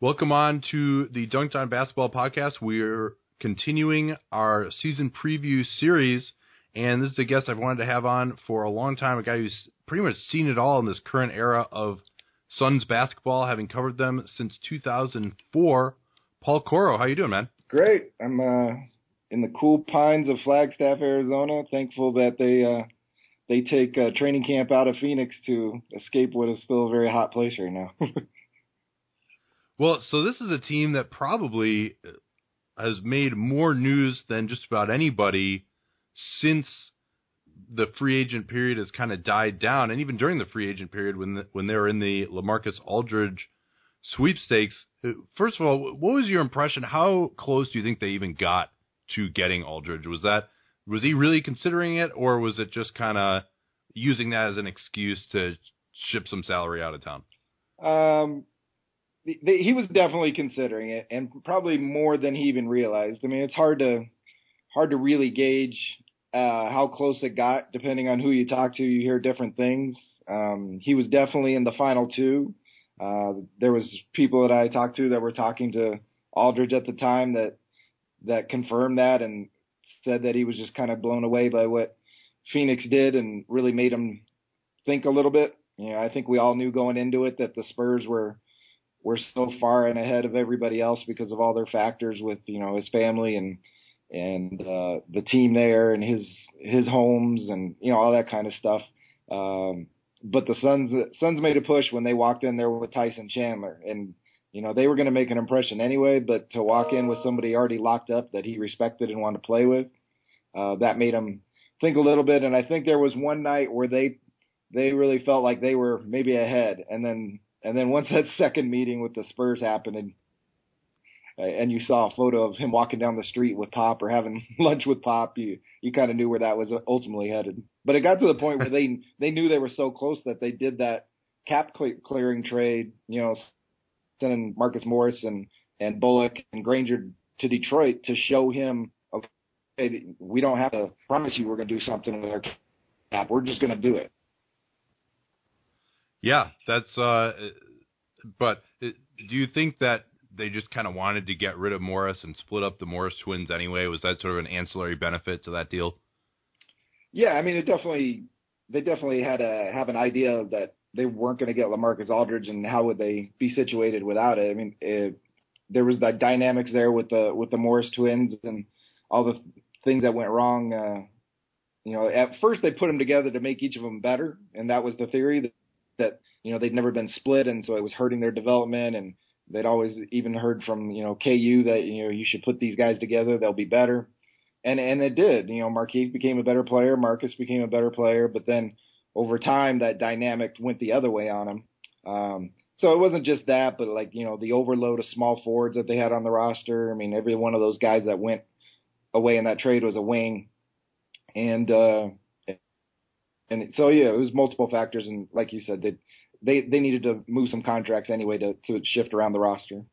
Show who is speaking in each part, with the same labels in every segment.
Speaker 1: Welcome on to the Dunked On Basketball podcast. We're continuing our season preview series, and this is a guest I've wanted to have on for a long time, a guy who's pretty much seen it all in this current era of Suns basketball, having covered them since 2004. Paul Coro, how you doing, man?
Speaker 2: Great. I'm in the cool pines of Flagstaff, Arizona. Thankful that they take training camp out of Phoenix to escape what is still a very hot place right now.
Speaker 1: Well, so this is a team that probably has made more news than just about anybody since the free agent period has kind of died down, and even during the free agent period when they were in the LaMarcus Aldridge sweepstakes. First of all, what was your impression? How close do you think they even got to getting Aldridge? Was he really considering it, or was it just kind of using that as an excuse to ship some salary out of town?
Speaker 2: He was definitely considering it, and probably more than he even realized. I mean, it's hard to really gauge how close it got, depending on who you talk to. You hear different things. He was definitely in the final two. There was people that I talked to that were talking to Aldridge at the time that confirmed that and said that he was just kind of blown away by what Phoenix did and really made him think a little bit. You know, I think we all knew going into it that the Spurs were so far and ahead of everybody else because of all their factors with, you know, his family and the team there and his homes and, you know, all that kind of stuff. But the Suns made a push when they walked in there with Tyson Chandler, and, you know, they were going to make an impression anyway, but to walk in with somebody already locked up that he respected and wanted to play with, that made him think a little bit. And I think there was one night where they really felt like they were maybe ahead. And then once that second meeting with the Spurs happened and you saw a photo of him walking down the street with Pop or having lunch with Pop, you kind of knew where that was ultimately headed. But it got to the point where they knew they were so close that they did that cap clearing trade, you know, sending Marcus Morris and Bullock and Granger to Detroit to show him, okay, we don't have to promise you we're going to do something with our cap. We're just going to do it.
Speaker 1: Yeah, that's. But do you think that they just kind of wanted to get rid of Morris and split up the Morris twins anyway? Was that sort of an ancillary benefit to that deal?
Speaker 2: Yeah, I mean, they definitely had to have an idea that they weren't going to get LaMarcus Aldridge, and how would they be situated without it? I mean, there was that dynamics there with the Morris twins and all the things that went wrong. You know, at first they put them together to make each of them better, and that was the theory that you know, they'd never been split, and so it was hurting their development. And they'd always even heard from, you know, KU that, you know, you should put these guys together, they'll be better. And it did. You know, Markieff became a better player, Marcus became a better player, but then over time that dynamic went the other way on him. So it wasn't just that, but like, you know, the overload of small forwards that they had on the roster. I mean, every one of those guys that went away in that trade was a wing. And so, yeah, it was multiple factors. And like you said, they needed to move some contracts anyway to shift around the roster.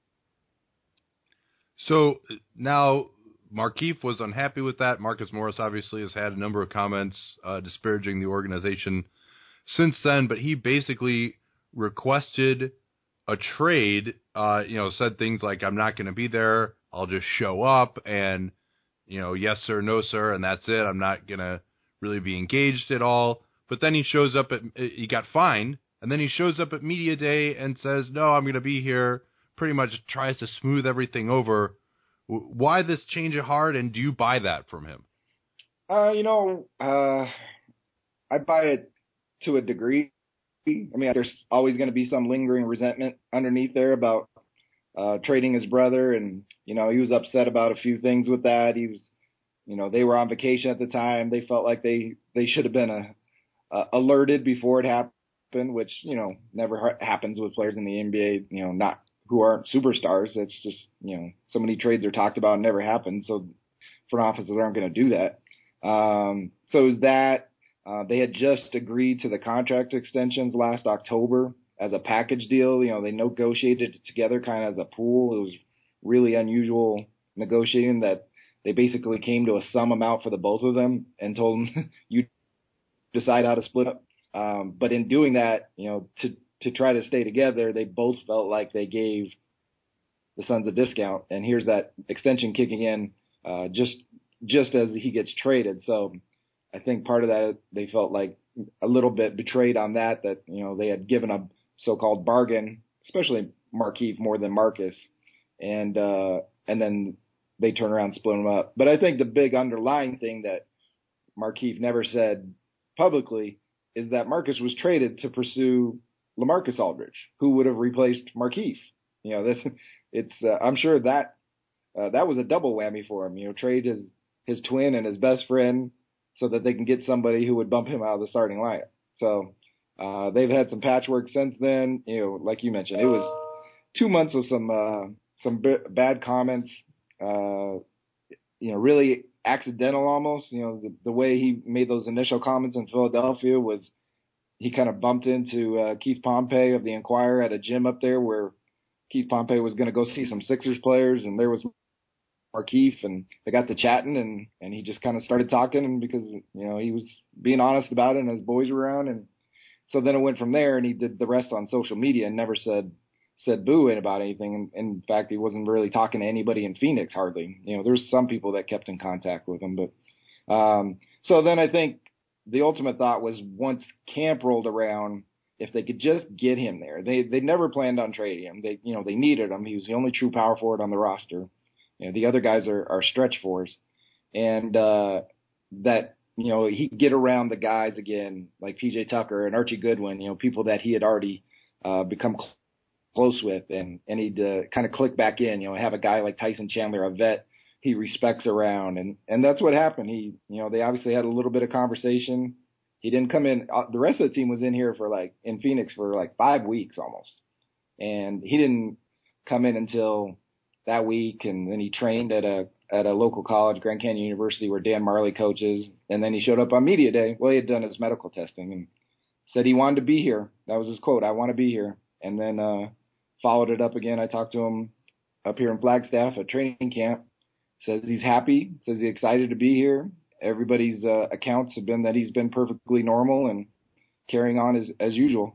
Speaker 1: So now Markieff was unhappy with that. Marcus Morris obviously has had a number of comments disparaging the organization since then, but he basically requested a trade, you know, said things like, I'm not going to be there, I'll just show up, and, you know, yes sir, no sir, and that's it. I'm not going to really be engaged at all. But then he shows up he got fined, and then he shows up at media day and says, no, I'm going to be here, pretty much tries to smooth everything over. Why this change of heart, and do you buy that from him?
Speaker 2: You know, I buy it to a degree. I mean, there's always going to be some lingering resentment underneath there about trading his brother, and, you know, he was upset about a few things with that. He was, you know, they were on vacation at the time. They felt like they should have been alerted before it happened, which, you know, never happens with players in the NBA, you know, not who aren't superstars. It's just, you know, so many trades are talked about and never happen. So front offices aren't going to do that. So is that they had just agreed to the contract extensions last October as a package deal. You know, they negotiated it together kind of as a pool. It was really unusual negotiating that they basically came to a sum amount for the both of them and told them, you decide how to split up. But in doing that, you know, to try to stay together, they both felt like they gave the Suns a discount, and here's that extension kicking in just as he gets traded. So I think part of that they felt like a little bit betrayed on that they had given a so-called bargain, especially Markieff more than Marcus, and then they turn around and split them up. But I think the big underlying thing that Markieff never said publicly is that Marcus was traded to pursue LaMarcus Aldridge, who would have replaced Markieff. I'm sure that was a double whammy for him. Trade his twin and his best friend so that they can get somebody who would bump him out of the starting lineup. So they've had some patchwork since then. Like you mentioned, it was 2 months of some bad comments. Really accidental almost. The way he made those initial comments in Philadelphia was he kind of bumped into Keith Pompey of the Inquirer at a gym up there where Keith Pompey was going to go see some Sixers players, and there was Markieff, and they got to chatting, and he just kind of started talking, and because he was being honest about it, and his boys were around, and so then it went from there, and he did the rest on social media and never said boo about anything. And in fact, he wasn't really talking to anybody in Phoenix hardly. There's some people that kept in contact with him, but so then I think the ultimate thought was once camp rolled around, if they could just get him there, they never planned on trading him. They needed him. He was the only true power forward on the roster. The other guys are stretch fours, and that he could get around the guys again like PJ Tucker and Archie Goodwin, people that he had already become close with, and he'd kind of click back in, have a guy like Tyson Chandler, a vet he respects around, and that's what happened. They obviously had a little bit of conversation. He didn't come in. The rest of the team was in here in Phoenix for 5 weeks almost, and he didn't come in until that week, and then he trained at a local college, Grand Canyon University, where Dan Marley coaches, and then he showed up on media day. Well, he had done his medical testing and said he wanted to be here. That was his quote, "I want to be here," and then followed it up again. I talked to him up here in Flagstaff at training camp. Says he's happy, says he's excited to be here. Everybody's accounts have been that he's been perfectly normal and carrying on as usual.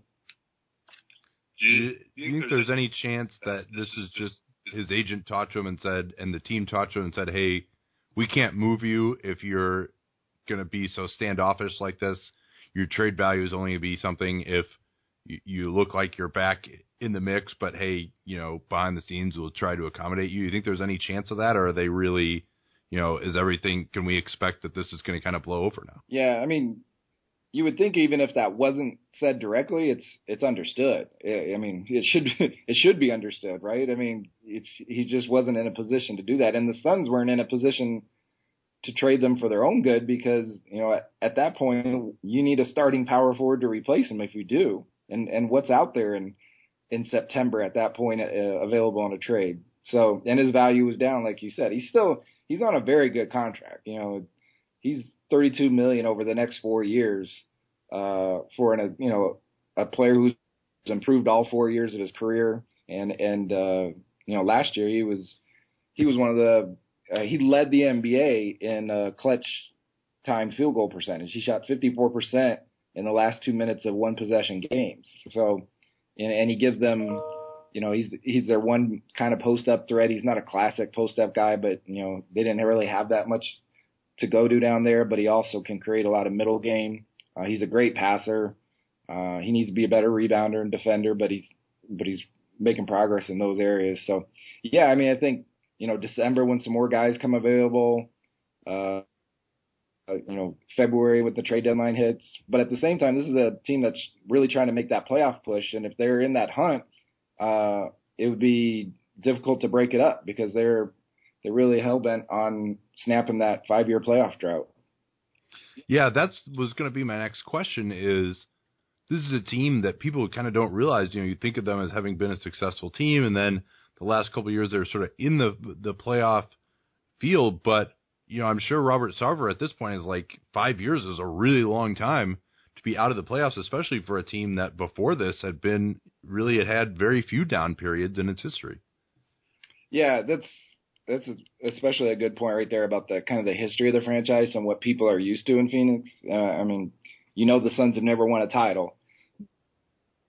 Speaker 1: Do you think there's any chance that this is just his agent talked to him and said, and the team talked to him and said, hey, we can't move you if you're going to be so standoffish like this. Your trade value is only going to be something if you look like you're back in the mix, but hey, behind the scenes we'll try to accommodate you. You think there's any chance of that, or are they really, is everything, can we expect that this is going to kind of blow over now?
Speaker 2: Yeah, I mean, you would think even if that wasn't said directly, it's understood. I mean, it should be understood, right? I mean, he just wasn't in a position to do that, and the Suns weren't in a position to trade them for their own good because at that point you need a starting power forward to replace him if you do, and what's out there in September at that point available on a trade. So, and his value was down, like you said. He's on a very good contract. He's $32 million over the next 4 years for a player who's improved all 4 years of his career. And last year he was one of the he led the NBA in clutch time field goal percentage. He shot 54% in the last 2 minutes of one possession games. So, and he gives them, he's their one kind of post up threat. He's not a classic post up guy, but they didn't really have that much to go to down there, but he also can create a lot of middle game. He's a great passer. He needs to be a better rebounder and defender, but he's making progress in those areas. So yeah, I mean, I think, December when some more guys come available, February with the trade deadline hits, but at the same time, this is a team that's really trying to make that playoff push. And if they're in that hunt, it would be difficult to break it up because they're really hell-bent on snapping that 5-year playoff drought.
Speaker 1: Yeah, that was going to be my next question is this is a team that people kind of don't realize, you think of them as having been a successful team, and then the last couple of years they're sort of in the playoff field, but, I'm sure Robert Sarver at this point is like 5 years is a really long time to be out of the playoffs, especially for a team that before this had had very few down periods in its history. Yeah,
Speaker 2: that's especially a good point right there about the kind of the history of the franchise and what people are used to in Phoenix. I mean, the Suns have never won a title,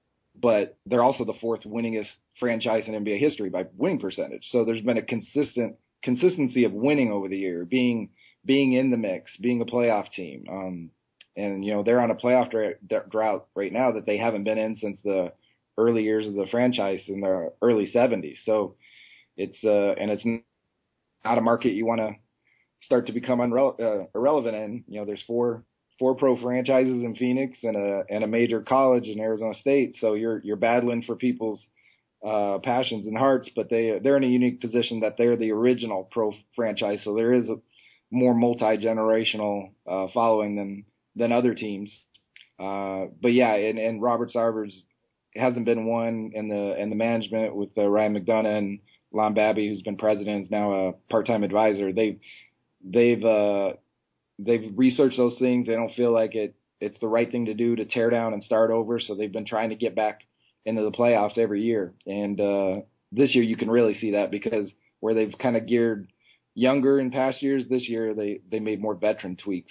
Speaker 2: but they're also the fourth winningest franchise in NBA history by winning percentage. So there's been a consistency of winning over the year, being in the mix, being a playoff team. And, they're on a playoff drought right now that they haven't been in since the early years of the franchise in the early 70s. So it's not a market you want to start to become irrelevant in. There's four pro franchises in Phoenix and a major college in Arizona State. So you're battling for people's passions and hearts, but they're in a unique position that they're the original pro franchise. So there is a more multi-generational following than other teams. But yeah, and Robert Sarver's hasn't been one in the management with Ryan McDonough and Lon Babby, who's been president, is now a part-time advisor. They've researched those things. They don't feel like it's the right thing to do to tear down and start over. So they've been trying to get back into the playoffs every year. And this year you can really see that, because where they've kind of geared younger in past years, this year they made more veteran tweaks.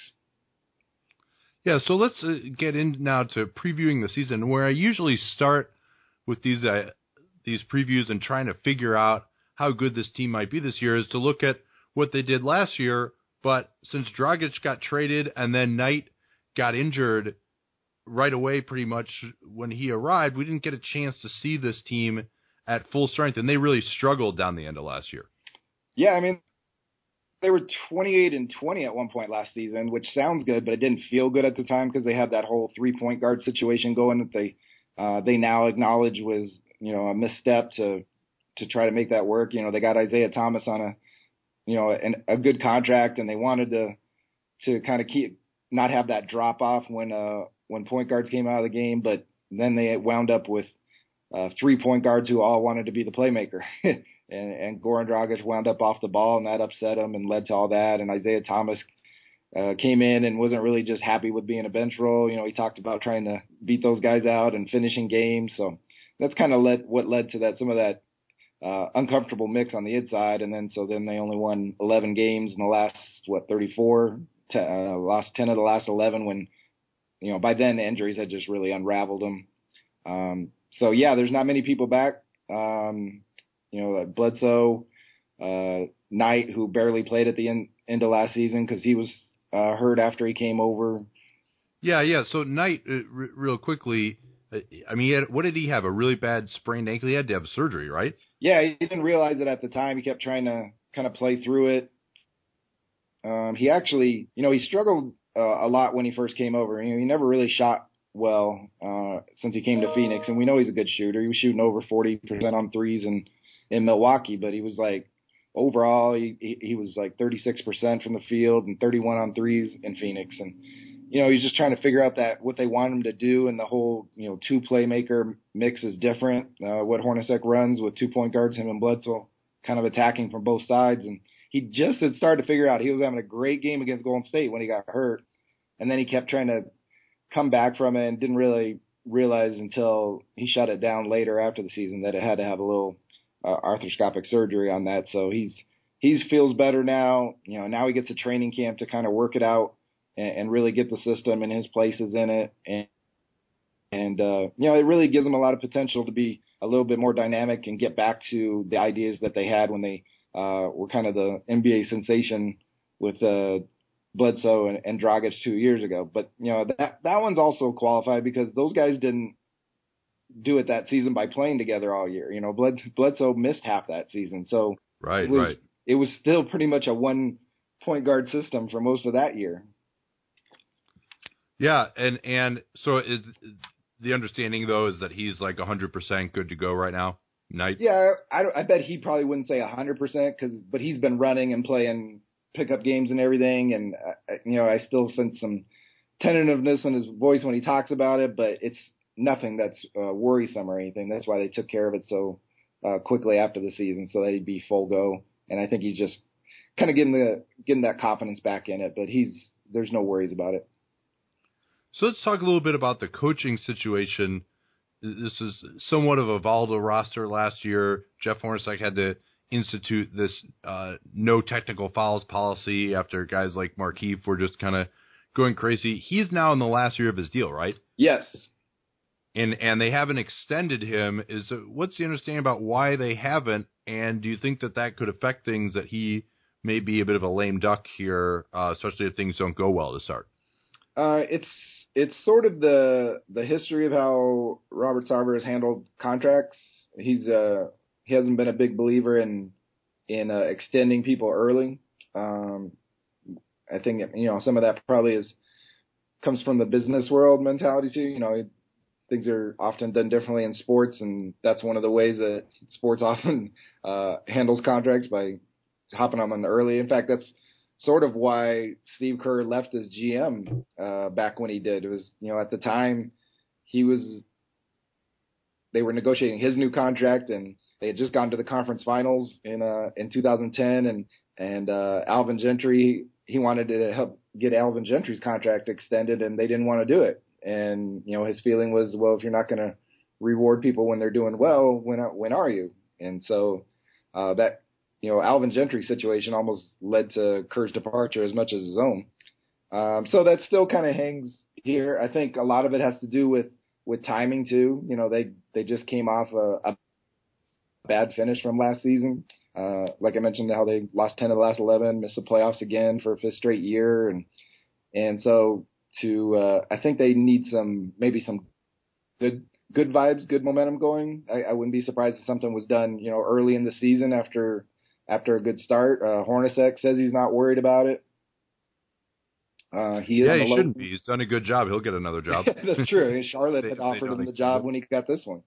Speaker 1: Yeah, so let's get in now to previewing the season, where I usually start with these previews and trying to figure out how good this team might be this year, is to look at what they did last year. But since Dragic got traded and then Knight got injured right away pretty much when he arrived, we didn't get a chance to see this team at full strength, and they really struggled down the end of last year.
Speaker 2: Yeah, I mean, they were 28-20 at one point last season, which sounds good, but it didn't feel good at the time because they had that whole 3-point guard situation going that they now acknowledge was, a misstep to try to make that work. They got Isaiah Thomas on a good contract, and they wanted to kind of not have that drop off when point guards came out of the game, but then they wound up with 3 point guards who all wanted to be the playmaker. And Goran Dragic wound up off the ball, and that upset him and led to all that. And Isaiah Thomas came in and wasn't really just happy with being a bench role. He talked about trying to beat those guys out and finishing games. So that's kind of what led to some of that uncomfortable mix on the inside. And then they only won 11 games in the last 34, lost 10 of the last 11 when, by then the injuries had just really unraveled them. So yeah, there's not many people back. Bledsoe, Knight, who barely played at the end of last season because he was hurt after he came over.
Speaker 1: Yeah. So Knight, real quickly, what did he have? A really bad sprained ankle? He had to have surgery, right?
Speaker 2: Yeah, he didn't realize it at the time. He kept trying to kind of play through it. He actually, he struggled a lot when he first came over. He never really shot well since he came to Phoenix, and we know he's a good shooter. He was shooting over 40% on threes in Milwaukee, but he was like, overall, he was like 36% from the field and 31 on threes in Phoenix. And, he's just trying to figure out what they want him to do. And the whole, two playmaker mix is different. What Hornacek runs with 2 point guards, him and Bledsoe, kind of attacking from both sides. And he just had started to figure out he was having a great game against Golden State when he got hurt. And then he kept trying to come back from it and didn't really realize until he shut it down later after the season that it had to have a little arthroscopic surgery on that. So he feels better now. Now he gets a training camp to kind of work it out and really get the system and his places in it. And it really gives him a lot of potential to be a little bit more dynamic and get back to the ideas that they had when they were kind of the NBA sensation with Bledsoe and Dragic 2 years ago. But, that one's also qualified because those guys didn't do it that season by playing together all year. Bledsoe missed half that season. So
Speaker 1: right.
Speaker 2: It was still pretty much a 1 point guard system for most of that year.
Speaker 1: Yeah. And so is the understanding though, is that he's like 100% good to go right now? Knight?
Speaker 2: Yeah. I bet he probably wouldn't say 100% but he's been running and playing pickup games and everything. And, I still sense some tentativeness in his voice when he talks about it, but it's nothing that's worrisome or anything. That's why they took care of it so quickly after the season, so that he'd be full go. And I think he's just kind of getting that confidence back in it, but there's no worries about it.
Speaker 1: So let's talk a little bit about the coaching situation. This is somewhat of a volatile roster last year. Jeff Hornacek had to institute this no technical fouls policy after guys like Markieff were just kind of going crazy. He's now in the last year of his deal, right?
Speaker 2: Yes.
Speaker 1: and they haven't extended him. What's the understanding about why they haven't? And do you think that could affect things, that he may be a bit of a lame duck here, especially if things don't go well to start?
Speaker 2: It's sort of the history of how Robert Sarver has handled contracts. He hasn't been a big believer in extending people early. I think some of that probably comes from the business world mentality too. Things are often done differently in sports, and that's one of the ways that sports often handles contracts, by hopping on them early. In fact, that's sort of why Steve Kerr left as GM back when he did. It was, at the time they were negotiating his new contract, and they had just gone to the conference finals in 2010, and Alvin Gentry, he wanted to help get Alvin Gentry's contract extended, and they didn't want to do it. And his feeling was, well, if you're not going to reward people when they're doing well, when are you? And so that Alvin Gentry's situation almost led to Kerr's departure as much as his own. So that still kind of hangs here. I think a lot of it has to do with timing too. They just came off a bad finish from last season. Like I mentioned, how they lost 10 of the last 11, missed the playoffs again for a fifth straight year, and so I think they need maybe some good vibes, good momentum going. I wouldn't be surprised if something was done, early in the season after a good start. Hornacek says he's not worried about it. He
Speaker 1: shouldn't be. He's done a good job. He'll get another job.
Speaker 2: That's true. Charlotte had offered him the job when he got this one.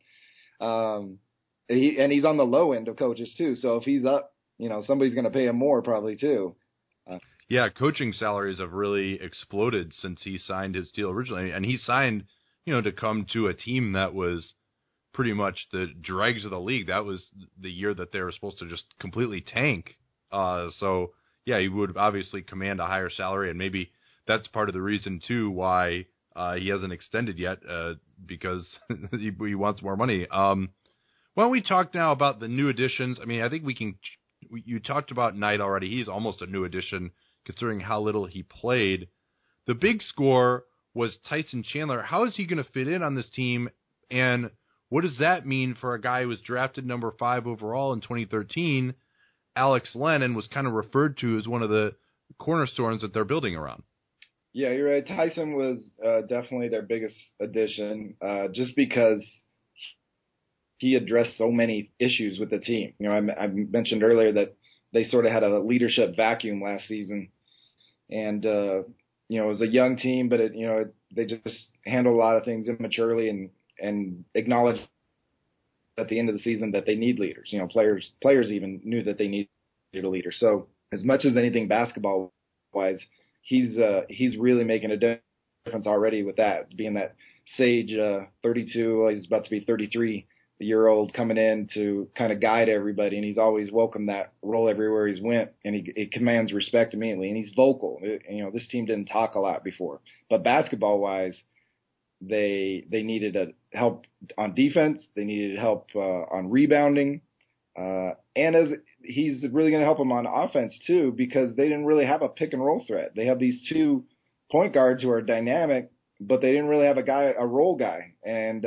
Speaker 2: He's on the low end of coaches too. So if he's up, somebody's going to pay him more probably too.
Speaker 1: Coaching salaries have really exploded since he signed his deal originally, and he signed, to come to a team that was pretty much the dregs of the league. That was the year that they were supposed to just completely tank. So he would obviously command a higher salary, and maybe that's part of the reason too why he hasn't extended yet, because he wants more money. Why don't we talk now about the new additions? I mean, I think you talked about Knight already. He's almost a new addition considering how little he played. The big score was Tyson Chandler. How is he going to fit in on this team, and what does that mean for a guy who was drafted number 5 overall in 2013? Alex Len, and was kind of referred to as one of the cornerstones that they're building around.
Speaker 2: Yeah, you're right. Tyson was definitely their biggest addition, just because he addressed so many issues with the team. I mentioned earlier that they sort of had a leadership vacuum last season, and it was a young team, but they just handled a lot of things immaturely and acknowledged at the end of the season that they need leaders. Players even knew that they needed a leader. So as much as anything basketball wise, he's really making a difference already with that, being that sage 32, he's about to be 33-year-old coming in to kind of guide everybody, and he's always welcomed that role everywhere he's went, and he commands respect immediately, and he's vocal. This team didn't talk a lot before, but basketball wise, they needed help on defense, they needed help on rebounding, and as he's really going to help them on offense too, because they didn't really have a pick and roll threat. They have these 2 point guards who are dynamic, but they didn't really have a role guy, and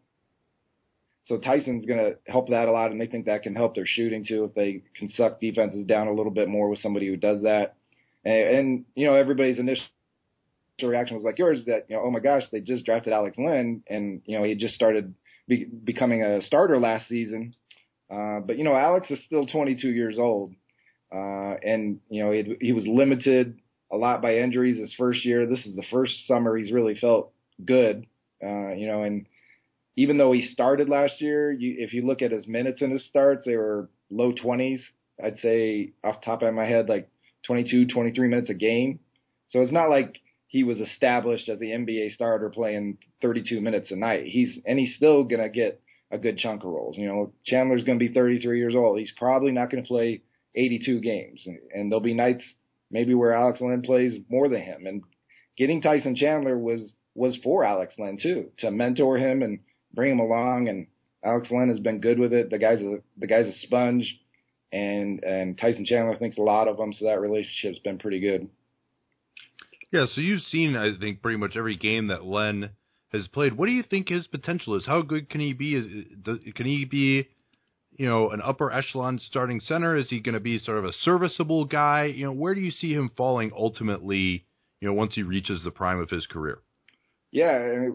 Speaker 2: so Tyson's going to help that a lot, and they think that can help their shooting too if they can suck defenses down a little bit more with somebody who does that. And everybody's initial reaction was like yours, that oh my gosh, they just drafted Alex Len, and he just started becoming a starter last season. But Alex is still 22 years old, and he was limited a lot by injuries his first year. This is the first summer he's really felt good, and even though he started last year, if you look at his minutes in his starts, they were low 20s. I'd say off the top of my head, like 22, 23 minutes a game. So it's not like he was established as the NBA starter playing 32 minutes a night. He's still going to get a good chunk of roles. Chandler's going to be 33 years old. He's probably not going to play 82 games. And there'll be nights maybe where Alex Len plays more than him. And getting Tyson Chandler was for Alex Len too, to mentor him and bring him along, and Alex Len has been good with it. The guy's a sponge, and Tyson Chandler thinks a lot of him, so that relationship's been pretty good.
Speaker 1: Yeah, so you've seen, I think, pretty much every game that Len has played. What do you think his potential is? How good can he be? Can he be, an upper echelon starting center? Is he going to be sort of a serviceable guy? Where do you see him falling ultimately, once he reaches the prime of his career?
Speaker 2: Yeah,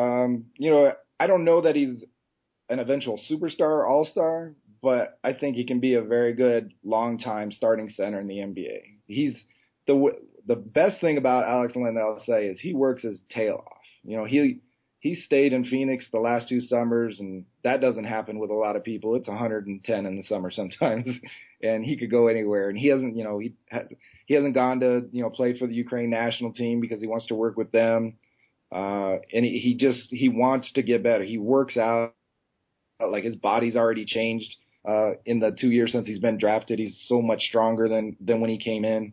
Speaker 2: I don't know that he's an eventual superstar, all-star, but I think he can be a very good long-time starting center in the NBA. He's the best thing about Alex Len, I'll say, is he works his tail off. He stayed in Phoenix the last 2 summers, and that doesn't happen with a lot of people. It's 110 in the summer sometimes, and he could go anywhere. And he hasn't, he hasn't gone to, play for the Ukraine national team because he wants to work with them. And he wants to get better. He works out like his body's already changed. In the 2 years since he's been drafted, he's so much stronger than when he came in.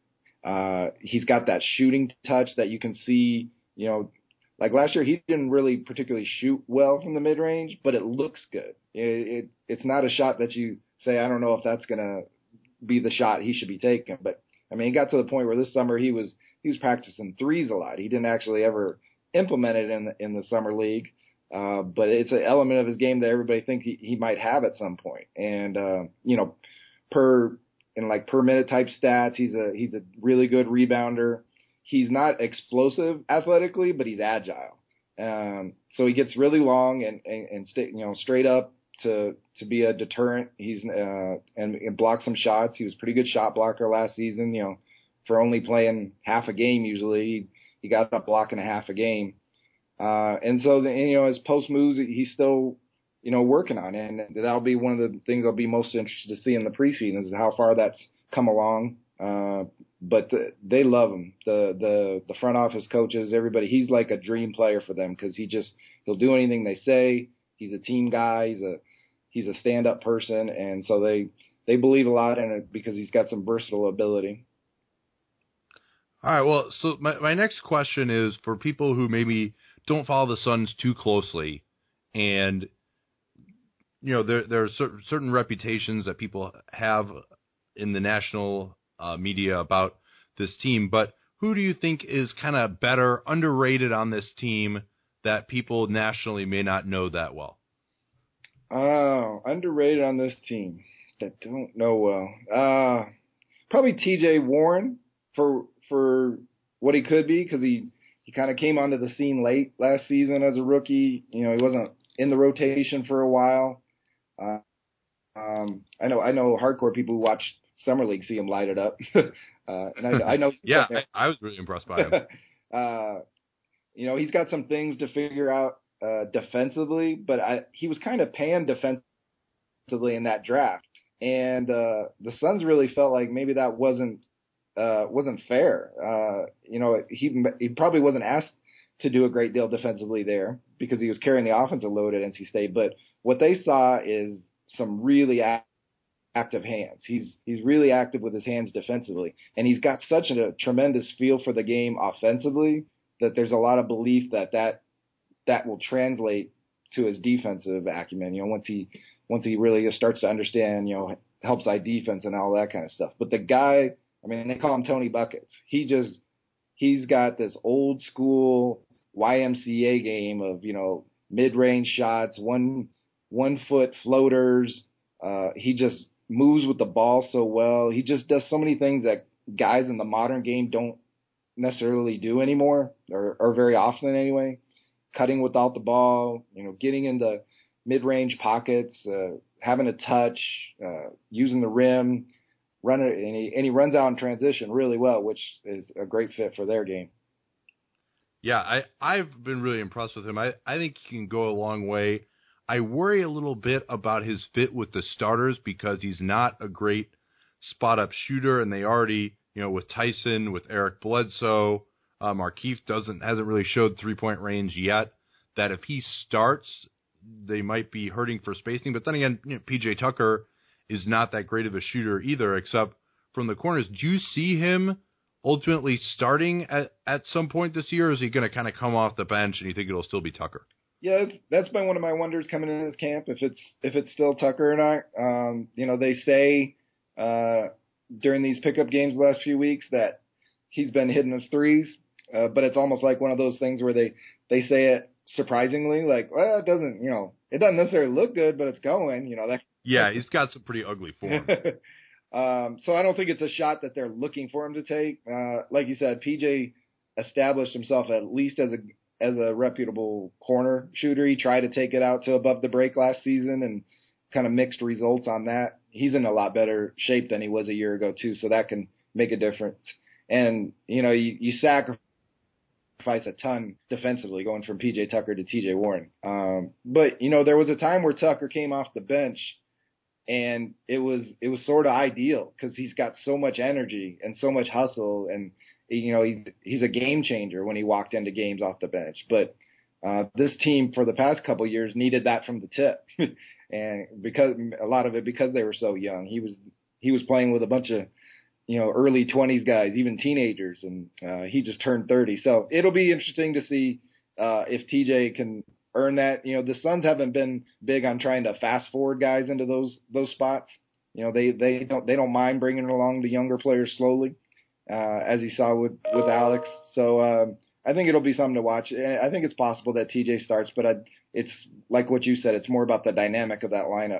Speaker 2: He's got that shooting touch that you can see, like last year, he didn't really particularly shoot well from the mid-range, but it looks good. It's not a shot that you say, I don't know if that's going to be the shot he should be taking. But, I mean, he got to the point where this summer he was practicing threes a lot. He didn't actually ever implement it in the summer league, but it's an element of his game that everybody thinks he might have at some point. And, per minute type stats, he's a really good rebounder. He's not explosive athletically, but he's agile. So he gets really long and straight up to be a deterrent. He's and blocks some shots. He was a pretty good shot blocker last season. For only playing half a game usually, he got up blocking a half a game. And so his post moves he's still working on, and that'll be one of the things I'll be most interested to see in the preseason is how far that's come along. But they love him. The front office coaches, everybody. He's like a dream player for them because he'll do anything they say. He's a team guy. He's a stand-up person, and so they believe a lot in it because he's got some versatile ability.
Speaker 1: All right. Well, so my next question is for people who maybe don't follow the Suns too closely, and there are certain reputations that people have in the national media about this team, but who do you think is kind of better, underrated on this team that people nationally may not know that well?
Speaker 2: Oh, underrated on this team that don't know well. Probably T.J. Warren for what he could be because he kind of came onto the scene late last season as a rookie. He wasn't in the rotation for a while. I know hardcore people who watch Summer League see him light it up. And I know.
Speaker 1: Yeah, I was really impressed by him.
Speaker 2: He's got some things to figure out defensively, but he was kind of panned defensively in that draft. And the Suns really felt like maybe that wasn't fair. He probably wasn't asked to do a great deal defensively there because he was carrying the offensive load at NC State. But what they saw is some really active hands. He's really active with his hands defensively, and he's got such a tremendous feel for the game offensively that there's a lot of belief that will translate to his defensive acumen. Once he really starts to understand, help side defense and all that kind of stuff. But the guy, I mean, they call him Tony Buckets. He's got this old school YMCA game of mid-range shots, one foot floaters. He just moves with the ball so well. He just does so many things that guys in the modern game don't necessarily do anymore, or very often anyway. Cutting without the ball, getting into mid-range pockets, having a touch, using the rim, and he runs out in transition really well, which is a great fit for their game.
Speaker 1: Yeah, I've been really impressed with him. I think he can go a long way. I worry a little bit about his fit with the starters because he's not a great spot-up shooter, and they already, with Tyson, with Eric Bledsoe, Markieff hasn't really showed three-point range yet, that if he starts, they might be hurting for spacing. But then again, P.J. Tucker is not that great of a shooter either, except from the corners. Do you see him ultimately starting at some point this year, or is he going to kind of come off the bench and you think it'll still be Tucker?
Speaker 2: Yeah, that's been one of my wonders coming into this camp, if it's still Tucker or not. They say during these pickup games the last few weeks that he's been hitting his threes, but it's almost like one of those things where they say it surprisingly. Like, well, it doesn't necessarily look good, but it's going.
Speaker 1: Yeah, he's got some pretty ugly form.
Speaker 2: So I don't think it's a shot that they're looking for him to take. Like you said, PJ established himself at least as a reputable corner shooter. He tried to take it out to above the break last season and kind of mixed results on that. He's in a lot better shape than he was a year ago too, so that can make a difference. And you sacrifice a ton defensively going from PJ Tucker to TJ Warren. But there was a time where Tucker came off the bench and it was sort of ideal because he's got so much energy and so much hustle, and he's a game changer when he walked into games off the bench. But this team for the past couple of years needed that from the tip, and because a lot of it because they were so young. He was playing with a bunch of early 20s guys, even teenagers, and he just turned 30. So it'll be interesting to see if TJ can earn that. The Suns haven't been big on trying to fast forward guys into those spots. They don't mind bringing along the younger players slowly, as you saw with Alex. So I think it'll be something to watch. I think it's possible that TJ starts, but it's like what you said. It's more about the dynamic of that lineup.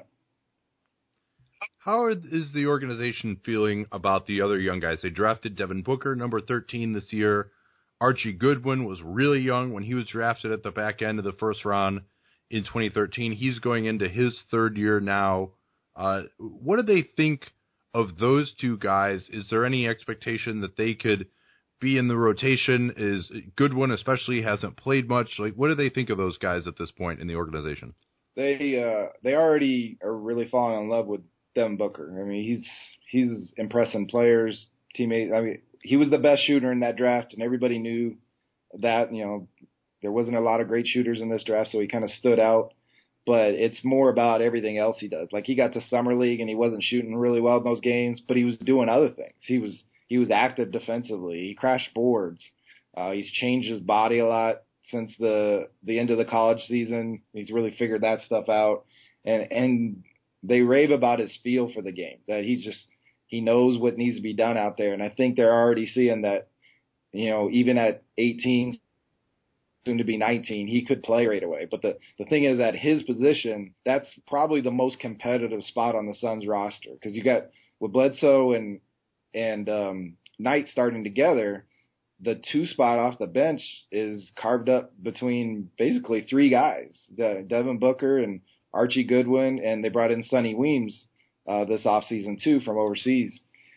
Speaker 1: How is the organization feeling about the other young guys? They drafted Devin Booker, number 13 this year. Archie Goodwin was really young when he was drafted at the back end of the first round in 2013. He's going into his third year now. What do they think of those two guys? Is there any expectation that they could be in the rotation? Is Goodwin especially hasn't played much? Like, what do they think of those guys at this point in the organization?
Speaker 2: They already are really falling in love with Devin Booker. I mean, he's impressing players, teammates. I mean, he was the best shooter in that draft, and everybody knew that. There wasn't a lot of great shooters in this draft, so he kind of stood out. But it's more about everything else he does. Like, he got to Summer League, and he wasn't shooting really well in those games, but he was doing other things. He was active defensively. He crashed boards. He's changed his body a lot since the end of the college season. He's really figured that stuff out. And they rave about his feel for the game, that he knows what needs to be done out there. And I think they're already seeing that, even at 18, soon to be 19, he could play right away. But the thing is, at his position, that's probably the most competitive spot on the Suns roster, because you got with Bledsoe and Knight starting together, the 2 spot off the bench is carved up between basically 3 guys, Devin Booker and Archie Goodwin, and they brought in Sonny Weems this offseason too from overseas.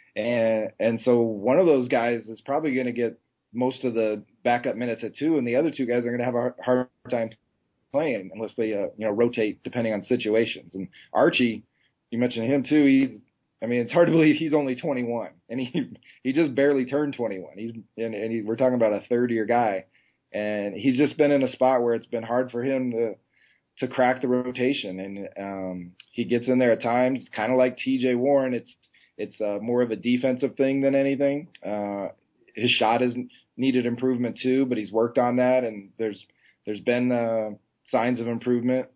Speaker 2: And so one of those guys is probably going to get most of the backup minutes at 2, and the other 2 guys are going to have a hard time playing unless they rotate depending on situations. And Archie, you mentioned him too. It's hard to believe he's only 21, and he just barely turned 21. We're talking about a third-year guy, and he's just been in a spot where it's been hard for him to crack the rotation, and he gets in there at times, kind of like TJ Warren. It's more of a defensive thing than anything. His shot has needed improvement too, but he's worked on that, and there's been signs of improvement.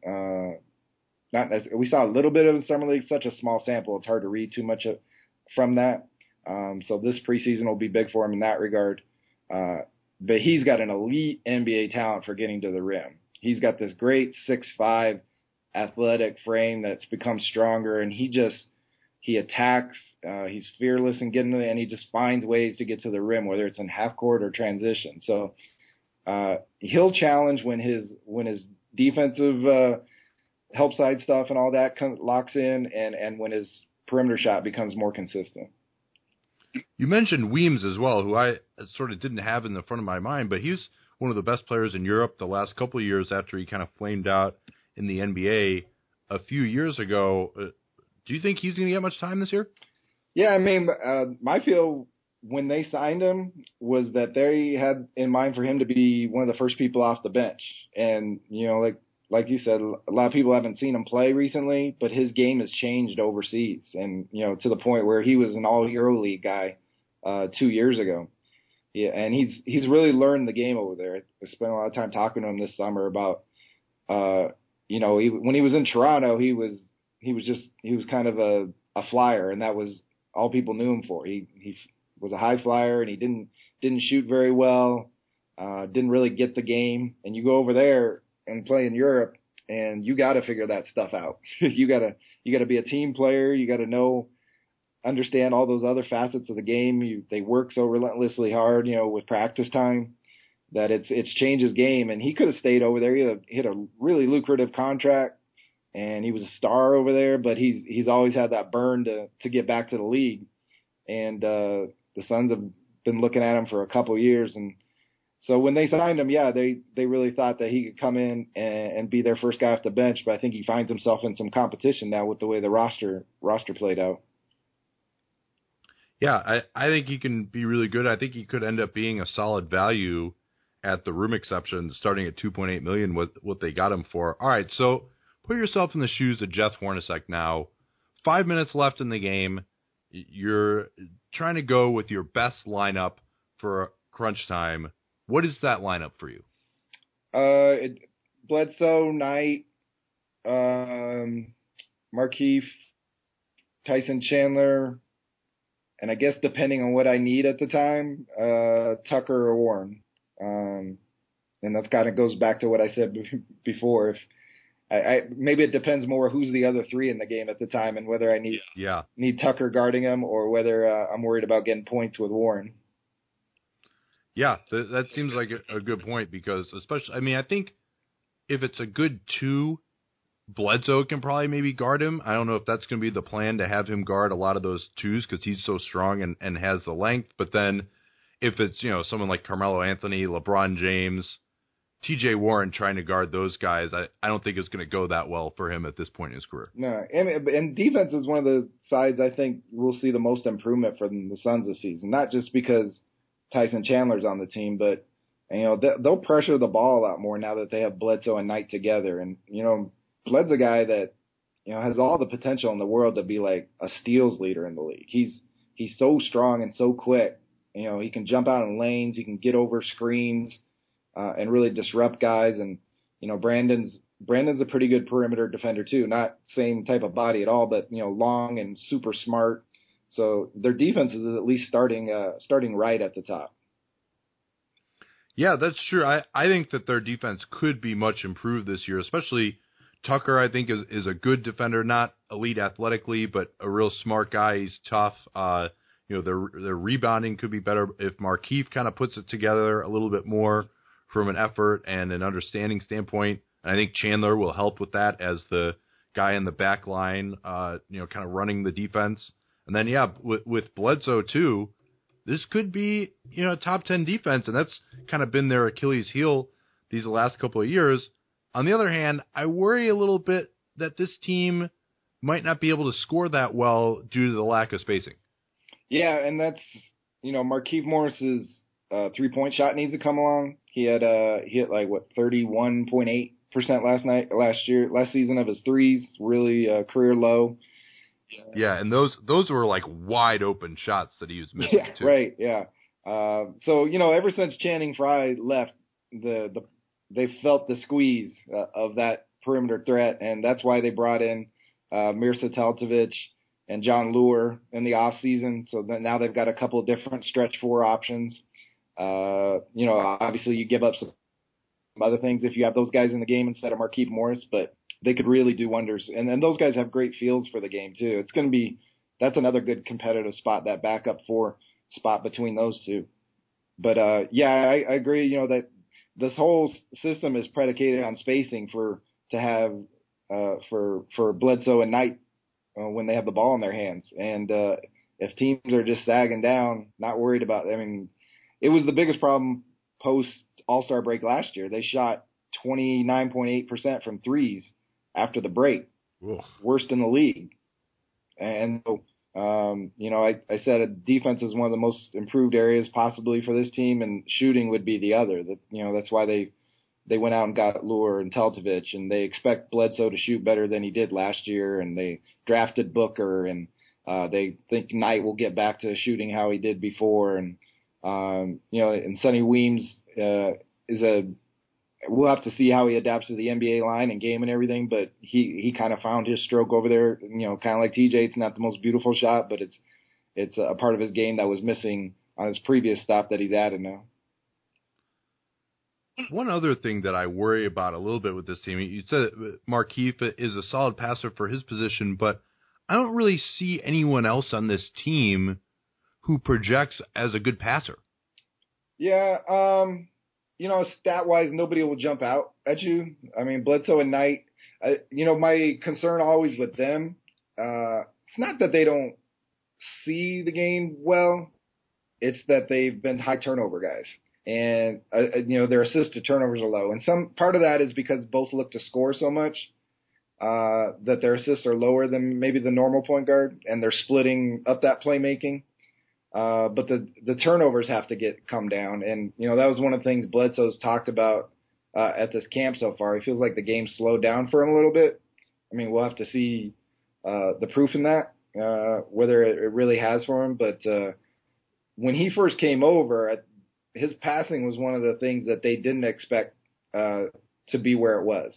Speaker 2: We saw a little bit of the summer league, such a small sample. It's hard to read too much from that. So this preseason will be big for him in that regard. But he's got an elite NBA talent for getting to the rim. He's got this great 6'5" athletic frame that's become stronger, and he attacks. He's fearless in getting it, and he just finds ways to get to the rim, whether it's in half court or transition. So he'll challenge when his defensive help side stuff and all that locks in, and when his perimeter shot becomes more consistent.
Speaker 1: You mentioned Weems as well, who I sort of didn't have in the front of my mind, but he's one of the best players in Europe the last couple of years after he kind of flamed out in the NBA a few years ago. Do you think he's going to get much time this year?
Speaker 2: Yeah, my feel when they signed him was that they had in mind for him to be one of the first people off the bench. And, like you said, a lot of people haven't seen him play recently, but his game has changed overseas. And, to the point where he was an all EuroLeague guy 2 years ago. Yeah, and he's really learned the game over there. I spent a lot of time talking to him this summer about, when he was in Toronto, he was kind of a flyer, and that was all people knew him for. He was a high flyer, and he didn't shoot very well. didn't really get the game, and you go over there and play in Europe, and you got to figure that stuff out. you gotta be a team player. You got to understand all those other facets of the game. They work so relentlessly hard, with practice time, that it's changed his game. And he could have stayed over there. He had a really lucrative contract, and he was a star over there. But he's always had that burn to get back to the league. And the Suns have been looking at him for a couple of years, and so when they signed him, they really thought that he could come in and be their first guy off the bench. But I think he finds himself in some competition now with the way the roster played out.
Speaker 1: Yeah, I think he can be really good. I think he could end up being a solid value at the room exception, starting at $2.8 million, what they got him for. All right, so put yourself in the shoes of Jeff Hornacek now. 5 minutes left in the game. You're trying to go with your best lineup for crunch time. What is that lineup for you?
Speaker 2: Bledsoe, Knight, Markieff, Tyson Chandler, and I guess depending on what I need at the time, Tucker or Warren. And that kind of goes back to what I said before. If maybe it depends more who's the other three in the game at the time, and whether I need Tucker guarding him, or whether I'm worried about getting points with Warren.
Speaker 1: Yeah, that seems like a good point, because especially, I think if it's a good two, Bledsoe can probably maybe guard him. I don't know if that's going to be the plan, to have him guard a lot of those twos, because he's so strong and has the length. But then if it's, someone like Carmelo Anthony, LeBron James, TJ Warren trying to guard those guys, I don't think it's going to go that well for him at this point in his career.
Speaker 2: No, and defense is one of the sides I think we'll see the most improvement from the Suns this season. Not just because Tyson Chandler's on the team, but they'll pressure the ball a lot more now that they have Bledsoe and Knight together. And Bled's a guy that has all the potential in the world to be like a steals leader in the league. He's so strong and so quick. He can jump out in lanes, he can get over screens, and really disrupt guys. And Brandon's a pretty good perimeter defender too. Not same type of body at all, but long and super smart. So their defense is at least starting right at the top.
Speaker 1: Yeah, that's true. I think that their defense could be much improved this year, especially Tucker. I think is a good defender, not elite athletically, but a real smart guy. He's tough. Their rebounding could be better if Markieff kind of puts it together a little bit more from an effort and an understanding standpoint. And I think Chandler will help with that as the guy in the back line, kind of running the defense. And then, with Bledsoe too, this could be, a top 10 defense, and that's kind of been their Achilles heel these last couple of years. On the other hand, I worry a little bit that this team might not be able to score that well due to the lack of spacing.
Speaker 2: Yeah, and that's, Markieff Morris's three-point shot needs to come along. He hit 31.8% last season of his threes, really career low.
Speaker 1: Yeah, and those were like wide open shots that he was missing too.
Speaker 2: Right, yeah. So ever since Channing Frye left, they felt the squeeze of that perimeter threat, and that's why they brought in Mirza Teltovic and John Lure in the off season. So then now they've got a couple of different stretch four options. Obviously you give up some other things if you have those guys in the game instead of Markieff Morris, but they could really do wonders. And those guys have great feels for the game too. That's another good competitive spot, that backup four spot between those two. But I agree, that this whole system is predicated on spacing for Bledsoe and Knight when they have the ball in their hands. And if teams are just sagging down, not worried about, it was the biggest problem post All-Star break last year. They shot 29.8% from threes after the break.
Speaker 1: Ugh.
Speaker 2: Worst in the league. And I said defense is one of the most improved areas possibly for this team, and shooting would be the other. That's why they went out and got Lure and Teltovic, and they expect Bledsoe to shoot better than he did last year, and they drafted Booker, and they think Knight will get back to shooting how he did before, and and Sonny Weems we'll have to see how he adapts to the NBA line and game and everything, but he kind of found his stroke over there, kind of like TJ. It's not the most beautiful shot, but it's a part of his game that was missing on his previous stop that he's added now.
Speaker 1: One other thing that I worry about a little bit with this team, you said Markieff is a solid passer for his position, but I don't really see anyone else on this team who projects as a good passer.
Speaker 2: Yeah, stat-wise, nobody will jump out at you. I mean, Bledsoe and Knight, my concern always with them, it's not that they don't see the game well, it's that they've been high turnover guys. And, their assist to turnovers are low. And some part of that is because both look to score so much that their assists are lower than maybe the normal point guard, and they're splitting up that playmaking. But the turnovers have to come down. And, that was one of the things Bledsoe's talked about at this camp so far. He feels like the game slowed down for him a little bit. I mean, we'll have to see the proof in that, whether it really has for him. But when he first came over, his passing was one of the things that they didn't expect to be where it was.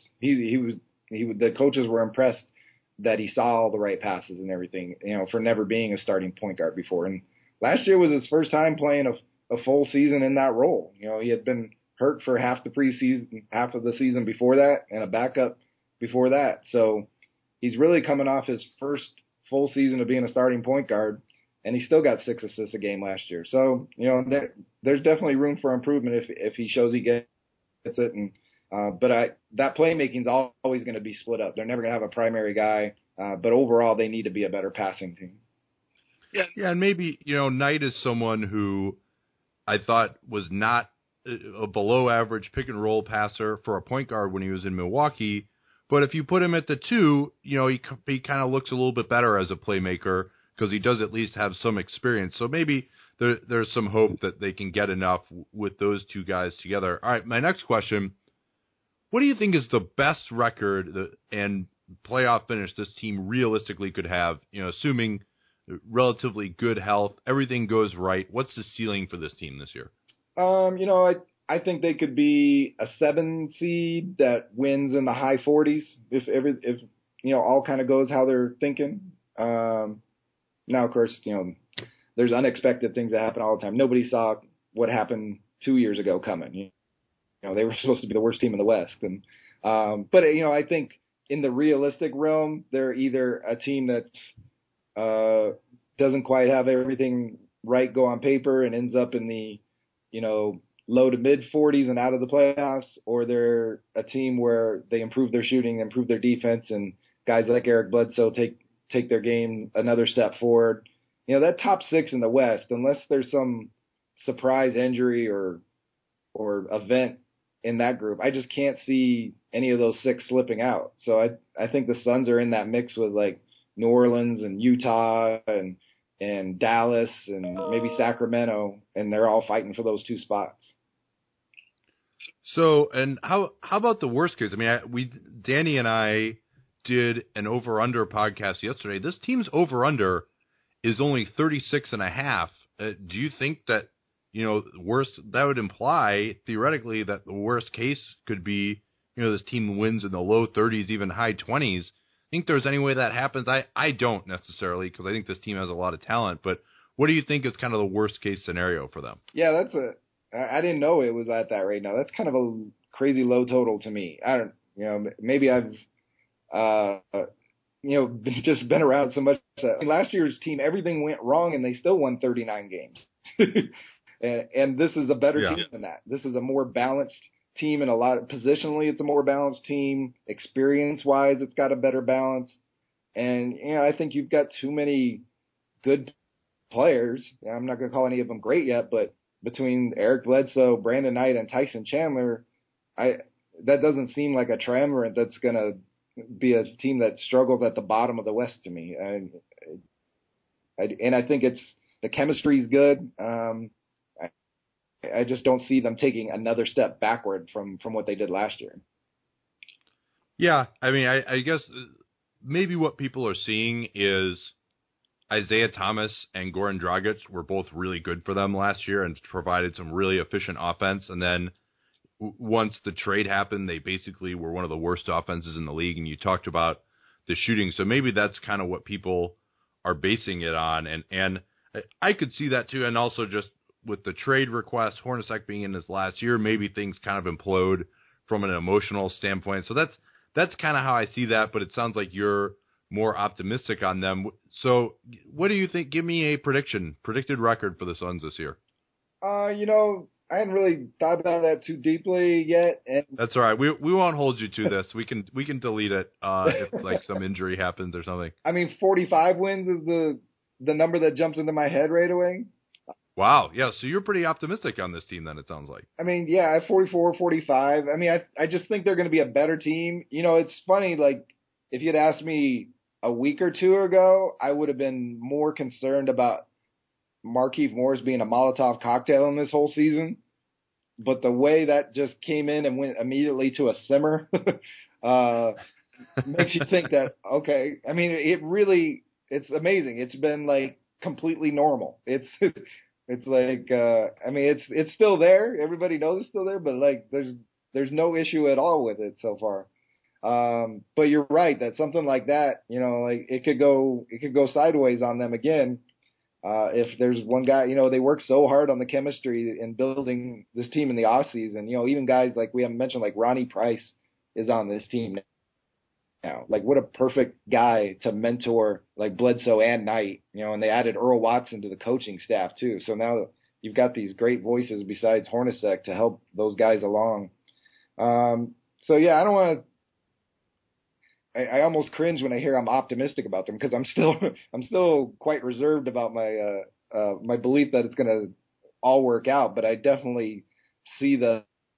Speaker 2: The coaches were impressed that he saw all the right passes and everything, for never being a starting point guard before. And last year was his first time playing a full season in that role. He had been hurt for half of the season before that, and a backup before that. So he's really coming off his first full season of being a starting point guard, and he still got 6 assists a game last year. So, there's definitely room for improvement if he shows he gets it. And but that playmaking's always going to be split up. They're never going to have a primary guy, but overall they need to be a better passing team.
Speaker 1: Yeah, and maybe, Knight is someone who I thought was not a below-average pick-and-roll passer for a point guard when he was in Milwaukee. But if you put him at the 2, he kind of looks a little bit better as a playmaker because he does at least have some experience. So maybe there's some hope that they can get enough with those two guys together. All right, my next question, what do you think is the best record and playoff finish this team realistically could have, assuming relatively good health, everything goes right? What's the ceiling for this team this year?
Speaker 2: I think they could be a 7 seed that wins in the high 40s if all kind of goes how they're thinking. Now, of course, there's unexpected things that happen all the time. Nobody saw what happened 2 years ago coming. They were supposed to be the worst team in the West, and but I think in the realistic realm, they're either a team that doesn't quite have everything right go on paper and ends up in the low to mid 40s and out of the playoffs, or they're a team where they improve their shooting, improve their defense, and guys like Eric Bledsoe take their game another step forward. That top 6 in the West, unless there's some surprise injury or event in that group, I just can't see any of those 6 slipping out. So I think the Suns are in that mix with like New Orleans and Utah and Dallas and maybe Sacramento, and they're all fighting for those 2 spots.
Speaker 1: So, and how about the worst case? I mean, Danny and I did an over-under podcast yesterday. This team's over-under is only 36.5. Do you think that, that would imply theoretically that the worst case could be, this team wins in the low 30s, even high 20s? Think there's any way that happens? I don't necessarily, because I think this team has a lot of talent, but what do you think is kind of the worst case scenario for them?
Speaker 2: Yeah, I didn't know it was at that right now. That's kind of a crazy low total to me. I don't, maybe I've, just been around so much. Last year's team, everything went wrong and they still won 39 games. and this is a better team than that. This is a more balanced team, and positionally it's a more balanced team. Experience-wise, it's got a better balance. And, I think you've got too many good players. I'm not going to call any of them great yet, but between Eric Bledsoe, Brandon Knight, and Tyson Chandler, that doesn't seem like a triumvirate that's going to be a team that struggles at the bottom of the West to me. And I think the chemistry's good. I just don't see them taking another step backward from what they did last year.
Speaker 1: Yeah, I mean, I guess maybe what people are seeing is Isaiah Thomas and Goran Dragic were both really good for them last year and provided some really efficient offense. And then once the trade happened, they basically were one of the worst offenses in the league. And you talked about the shooting. So maybe that's kind of what people are basing it on. And I could see that too. And also just with the trade request, Hornacek being in his last year, maybe things kind of implode from an emotional standpoint. So that's kind of how I see that, but it sounds like you're more optimistic on them. So what do you think? Give me a predicted record for the Suns this year.
Speaker 2: I hadn't really thought about that too deeply yet. And
Speaker 1: that's all right. We won't hold you to this. We can delete it if like some injury happens or something.
Speaker 2: I mean, 45 wins is the number that jumps into my head right away.
Speaker 1: Wow. Yeah. So you're pretty optimistic on this team then, it sounds like.
Speaker 2: I mean, yeah, at 44, 45. I mean, I just think they're going to be a better team. It's funny, like, if you'd asked me a week or two ago, I would have been more concerned about Markieff Morris being a Molotov cocktail in this whole season. But the way that just came in and went immediately to a simmer makes you think that, okay, I mean, it's amazing. It's been like completely normal. It's like, I mean, it's still there. Everybody knows it's still there, but like there's no issue at all with it so far. But you're right that something like that, like it could go sideways on them again. If there's one guy, they work so hard on the chemistry and building this team in the off season, even guys like we haven't mentioned, like Ronnie Price is on this team now. Like what a perfect guy to mentor like Bledsoe and Knight, and they added Earl Watson to the coaching staff too. So now you've got these great voices besides Hornacek to help those guys along. So yeah, I don't want to. I almost cringe when I hear I'm optimistic about them because I'm still quite reserved about my belief that it's going to all work out. But I definitely see the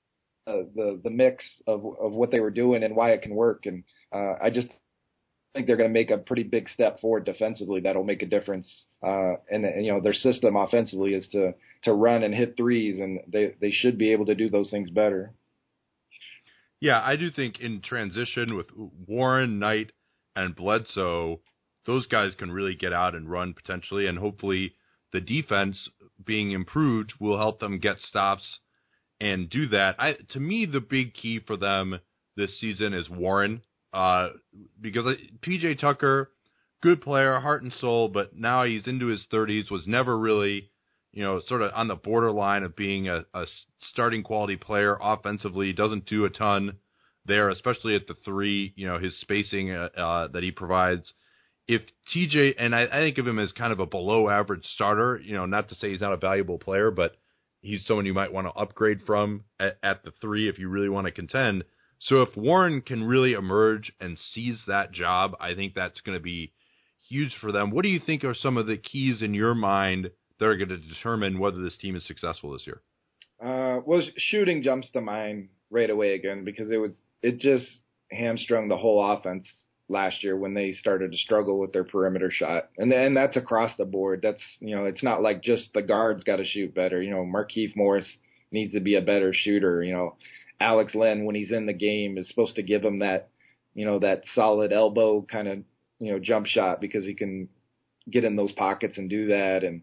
Speaker 2: mix of what they were doing and why it can work. And I just think they're going to make a pretty big step forward defensively that'll make a difference. And their system offensively is to run and hit threes, and they should be able to do those things better.
Speaker 1: Yeah, I do think in transition with Warren, Knight, and Bledsoe, those guys can really get out and run potentially, and hopefully the defense being improved will help them get stops and do that. To me, the big key for them this season is Warren, because PJ Tucker, good player, heart and soul, but now he's into his 30s, was never really sort of on the borderline of being a starting quality player offensively. Doesn't do a ton there, especially at the three, his spacing that he provides. If TJ, and I think of him as kind of a below average starter, not to say he's not a valuable player, but he's someone you might want to upgrade from at the three if you really want to contend. So if Warren can really emerge and seize that job, I think that's going to be huge for them. What do you think are some of the keys in your mind that are going to determine whether this team is successful this year?
Speaker 2: Well, shooting jumps to mind right away again because it just hamstrung the whole offense last year when they started to struggle with their perimeter shot, and that's across the board. That's it's not like just the guards got to shoot better. Markieff Morris needs to be a better shooter. Alex Len, when he's in the game, is supposed to give him that that solid elbow kind of jump shot because he can get in those pockets and do that. And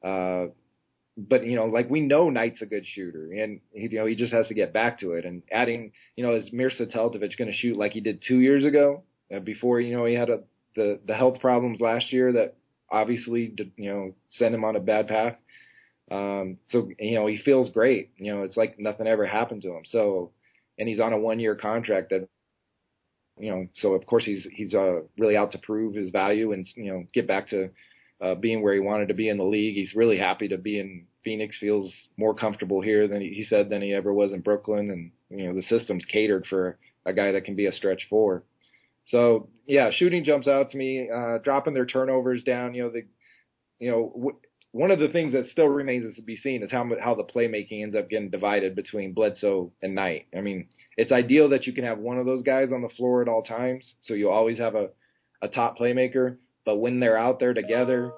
Speaker 2: but like we know Knight's a good shooter, and he just has to get back to it. And adding, is Mirza Teltovic going to shoot like he did 2 years ago before he had the health problems last year that obviously sent him on a bad path. So he feels great. It's like nothing ever happened to him. So, and he's on a 1-year contract that so of course he's really out to prove his value and get back to being where he wanted to be in the league. He's really happy to be in Phoenix, feels more comfortable here than he said than he ever was in Brooklyn. And, the system's catered for a guy that can be a stretch four. So yeah, shooting jumps out to me, dropping their turnovers down. One of the things that still remains to be seen is how the playmaking ends up getting divided between Bledsoe and Knight. I mean, it's ideal that you can have one of those guys on the floor at all times. So you always have a top playmaker. But when they're out there together,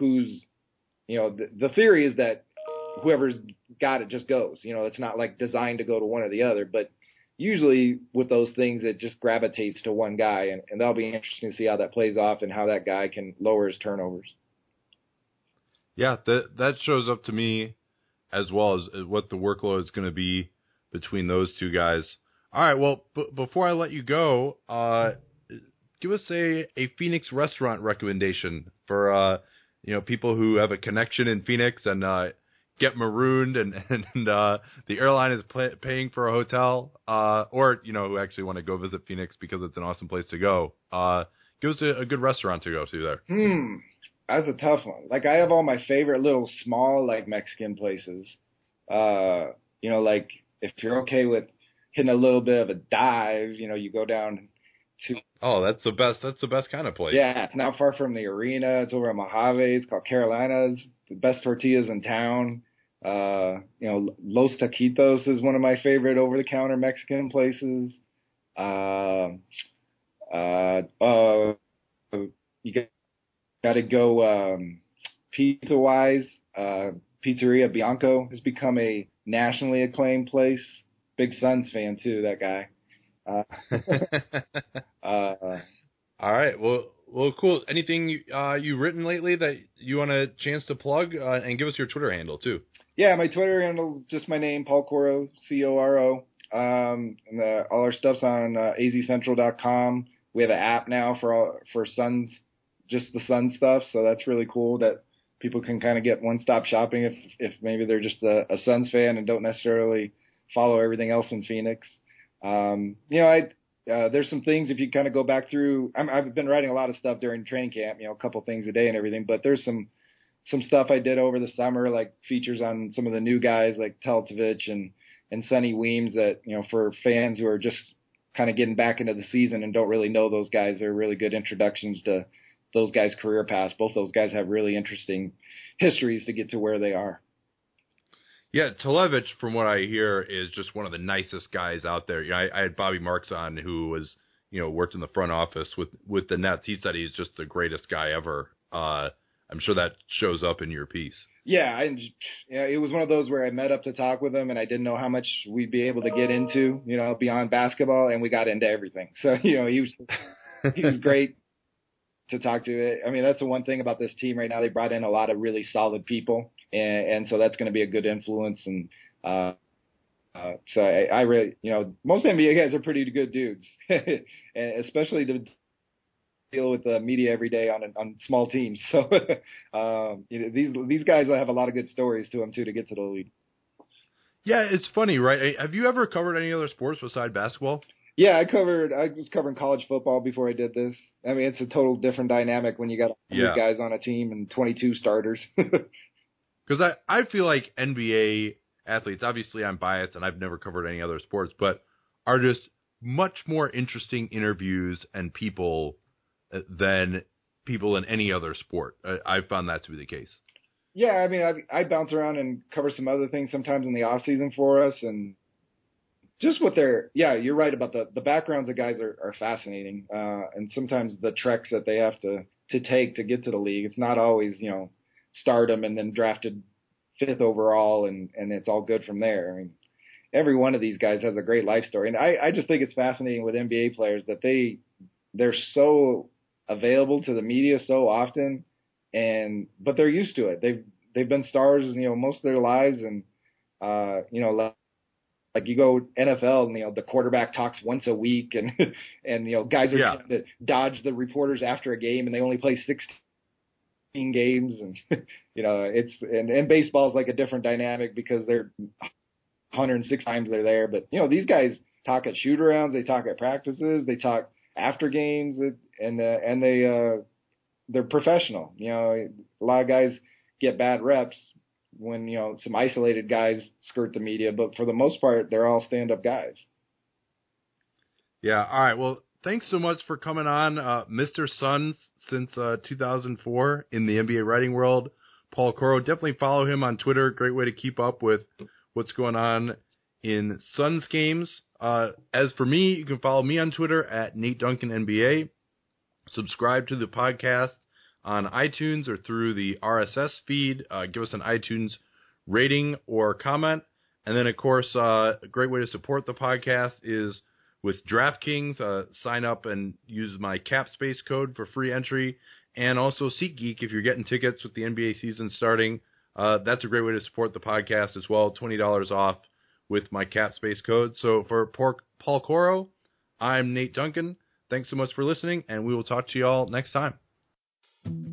Speaker 2: the theory is that whoever's got it just goes. It's not like designed to go to one or the other. But usually with those things, it just gravitates to one guy. And that'll be interesting to see how that plays off and how that guy can lower his turnovers.
Speaker 1: Yeah, that shows up to me as well as what the workload is going to be between those two guys. All right, well, before I let you go, give us a Phoenix restaurant recommendation for people who have a connection in Phoenix and get marooned and the airline is paying for a hotel, or who actually want to go visit Phoenix because it's an awesome place to go, give us a good restaurant to go to there.
Speaker 2: That's a tough one. Like, I have all my favorite little small, like, Mexican places. Like, if you're okay with hitting a little bit of a dive, you go down to...
Speaker 1: Oh, that's the best. That's the best kind of place.
Speaker 2: Yeah, it's not far from the arena. It's over at Mojave. It's called Carolina's. The best tortillas in town. Los Taquitos is one of my favorite over-the-counter Mexican places. You got to go pizza-wise. Pizzeria Bianco has become a nationally acclaimed place. Big Suns fan, too, that guy.
Speaker 1: All right. Well, cool. Anything you've written lately that you want a chance to plug, and give us your Twitter handle too?
Speaker 2: Yeah, my Twitter handle is just my name, Paul Coro, Coro. And all our stuff's on azcentral.com. We have an app now for Suns, just the Suns stuff. So that's really cool that people can kind of get one-stop shopping if maybe they're just a Suns fan and don't necessarily follow everything else in Phoenix. There's some things if you kind of go back through. I've been writing a lot of stuff during training camp, a couple things a day and everything. But there's some stuff I did over the summer, like features on some of the new guys like Teltovich and Sonny Weems that for fans who are just kind of getting back into the season and don't really know those guys, they're really good introductions to those guys' career paths. Both those guys have really interesting histories to get to where they are.
Speaker 1: Yeah, Televich, from what I hear, is just one of the nicest guys out there. I had Bobby Marks on, who was, worked in the front office with the Nets. He said he's just the greatest guy ever. I'm sure that shows up in your piece. Yeah,
Speaker 2: it was one of those where I met up to talk with him, and I didn't know how much we'd be able to get into, beyond basketball, and we got into everything. So, he was great to talk to. I mean, that's the one thing about this team right now. They brought in a lot of really solid people. And so that's going to be a good influence. And so I really, most NBA guys are pretty good dudes, and especially to deal with the media every day on small teams. So these guys have a lot of good stories to them, too, to get to the league.
Speaker 1: Yeah, it's funny, right? Have you ever covered any other sports besides basketball?
Speaker 2: Yeah, I was covering college football before I did this. I mean, it's a total different dynamic when you got 100 guys on a team and 22 starters.
Speaker 1: Because I feel like NBA athletes, obviously I'm biased and I've never covered any other sports, but are just much more interesting interviews and people than people in any other sport. I've found that to be the case.
Speaker 2: Yeah, I mean, I bounce around and cover some other things sometimes in the off season for us, and just what you're right about the backgrounds of guys are fascinating, and sometimes the treks that they have to take to get to the league. It's not always, stardom and then drafted 5th overall and it's all good from there. I mean, every one of these guys has a great life story. And I just think it's fascinating with NBA players that they're so available to the media so often, but they're used to it. They've been stars, most of their lives. And, like you go NFL and, the quarterback talks once a week and guys are trying to dodge the reporters after a game and they only play 16 games, and and baseball is like a different dynamic because they're 106 times they're there. But these guys talk at shoot-arounds, they talk at practices, they talk after games, and they're professional. A lot of guys get bad reps when some isolated guys skirt the media, but for the most part, they're all stand-up guys.
Speaker 1: Yeah. All right. Well, thanks so much for coming on, Mr. Suns since 2004 in the NBA writing world. Paul Coro, definitely follow him on Twitter. Great way to keep up with what's going on in Suns games. As for me, you can follow me on Twitter at Nate Duncan NBA. Subscribe to the podcast on iTunes or through the RSS feed. Give us an iTunes rating or comment. And then, of course, a great way to support the podcast is with DraftKings. Sign up and use my CapSpace code for free entry. And also SeatGeek if you're getting tickets with the NBA season starting. That's a great way to support the podcast as well. $20 off with my CapSpace code. So for Paul Coro, I'm Nate Duncan. Thanks so much for listening, and we will talk to you all next time.